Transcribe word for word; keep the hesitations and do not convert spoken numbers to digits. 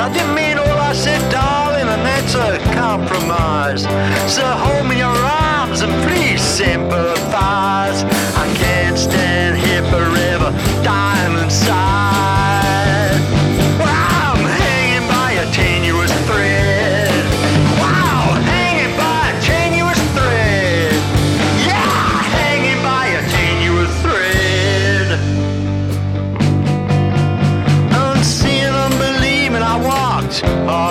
I didn't mean all I said, darling, and that's a compromise. So hold me in your arms and please sympathize. I can't stand here forever, dying inside. Well, I'm hanging by a tenuous thread. Wow, hanging by a tenuous thread. Yeah, hanging by a tenuous thread. Unseeing, unbelieving, I walked